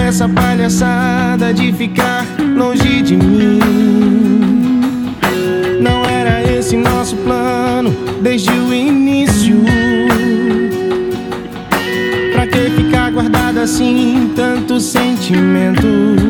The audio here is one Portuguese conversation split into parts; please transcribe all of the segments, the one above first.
essa palhaçada de ficar longe de mim. Não era esse nosso plano desde o início. Pra que ficar guardado assim tanto sentimento?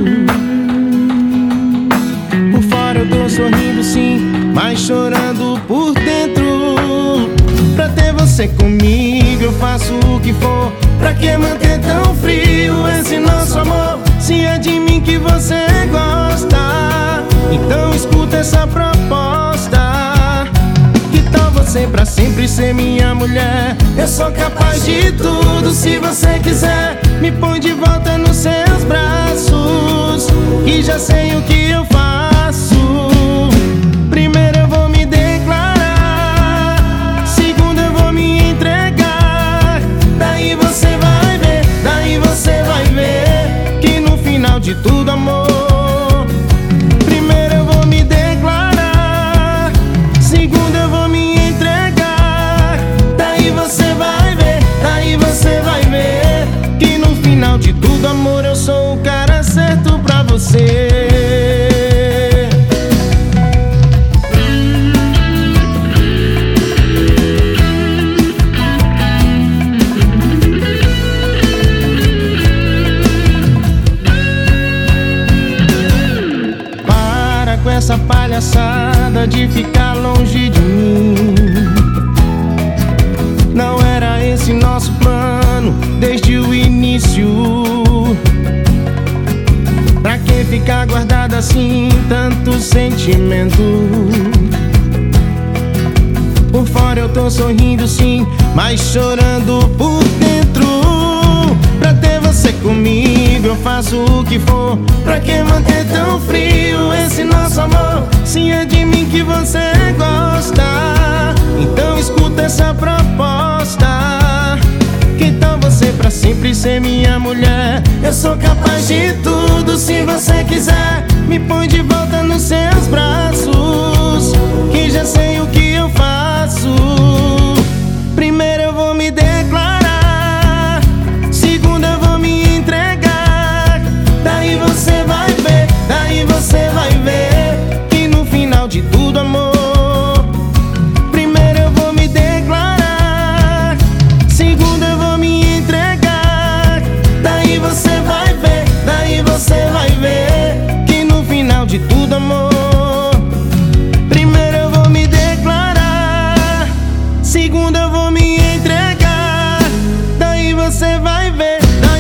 Por fora eu tô sorrindo sim, mas chorando por dentro. Pra ter você comigo eu faço o que for. Pra que manter tão frio esse nosso amor? Se é de mim que você gosta, então escuta essa proposta. Que tal você pra sempre ser minha mulher? Eu sou capaz de tudo se você quiser. Me põe de volta nos seus braços, que já sei o que eu faço. Primeiro eu vou me declarar, segundo eu vou me entregar. Daí você vai ver que no final de tudo, amor, primeiro eu vou me declarar, segundo eu vou me entregar. Daí você vai ver que no final de tudo, amor, eu sou o cara certo pra você. Essa palhaçada de ficar longe de mim. Não era esse nosso plano desde o início. Pra que ficar guardado assim tanto sentimento? Por fora eu tô sorrindo sim, mas chorando por dentro. Pra ter você comigo eu faço o que for. Pra que manter tão frio esse nosso amor? Se é de mim que você gosta, então escuta essa proposta. Que tal você pra sempre ser minha mulher? Eu sou capaz de tudo se você quiser. Me põe de volta nos seus braços, que já sei o que eu faço. Primeiro eu vou me declarar, segundo eu vou me entregar. Daí você vai ver que no final de tudo, amor, primeiro eu vou me declarar, segundo eu vou me entregar. Daí você vai ver que no final de tudo, amor, primeiro eu vou me declarar, segundo eu vou me entregar. Daí você vai ver,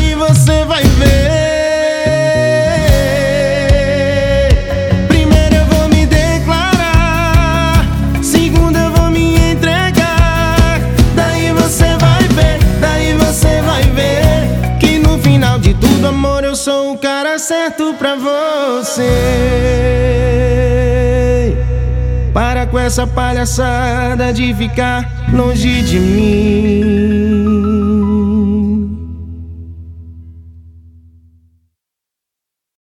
primeiro eu vou me declarar, segundo eu vou me entregar. Daí você vai ver que no final de tudo, amor, eu sou o cara certo pra você. Para com essa palhaçada de ficar longe de mim.